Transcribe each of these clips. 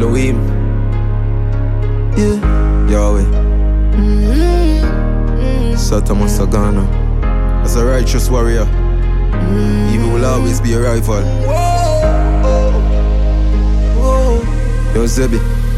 Elohim. Yeah. Yahweh. Satan Sagana. As a righteous warrior, evil will always be a rival. Yo, Zebi.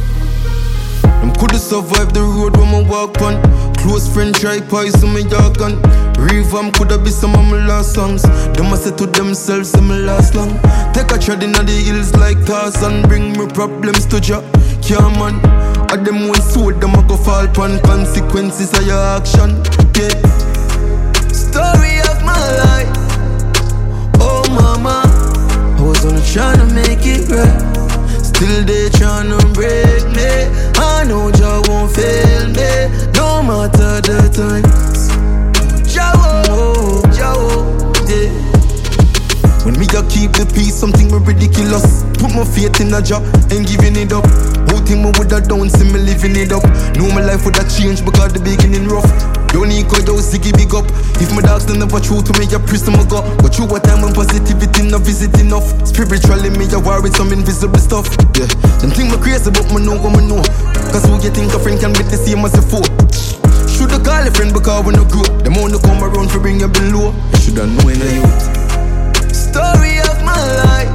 Them coulda survived the road when I walk on. Close friend try poison me jargon. Revamp coulda be some of my last songs. Them a say to themselves, say me last long. Take a tread inna the hills like Tarzan. Bring me problems to Jah, yeah man. A them one sword, them a go fall pon consequences of your action. Yeah. Story of my life. Oh mama, I was only tryna make it right. Still they tryna break me. I know Jah won't fail me, no matter the times. Jah won't, yeah. When me a keep the peace, something me ridiculous. Put my faith in a Jah, ain't giving it up. Whole thing me woulda done, see me living it up. Know my life woulda changed because the beginning rough. Don't need go yo, Ziggy big up. If my dogs don't never true to me, a priest my God. Go through a time when positivity not visit enough. Spiritually me a war with some invisible stuff. Yeah, them think me crazy but me know what me know. Cause who you think a friend can be the same as a foe? Shoulda call a friend because we no grow. Them only come around for bring you below. You shoulda know in a youth. Story of my life.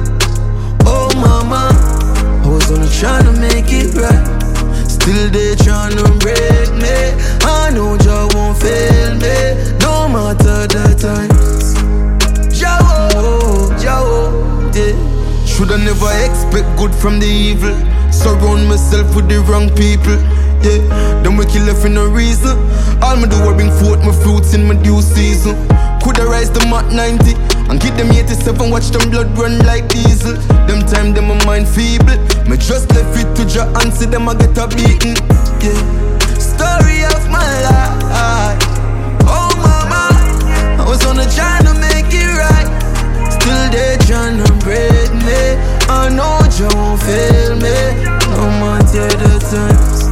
Oh mama, I was only tryna make it right. Still they tryna break me. I know Jah won't fail me, no matter the times. Jah won't, yeah. Shoulda never expect good from the evil. Surround myself with the wrong people. Yeah, them we kill for no reason. All me do is bring forth my fruits in my due season. Coulda rise them at 90 and give them 87. Watch them blood run like diesel. Them time them a mind feeble. Me just left it to Jah and see them a get a beating. Yeah, story of my life. Oh mama, I was on a tryna make it right. Still they tryna break me. I know Jah won't fail me, no matter the times.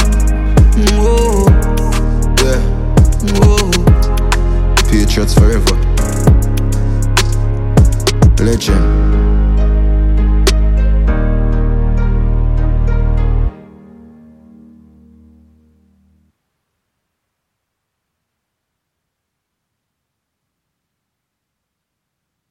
Whoa, yeah, whoa. Patriots forever.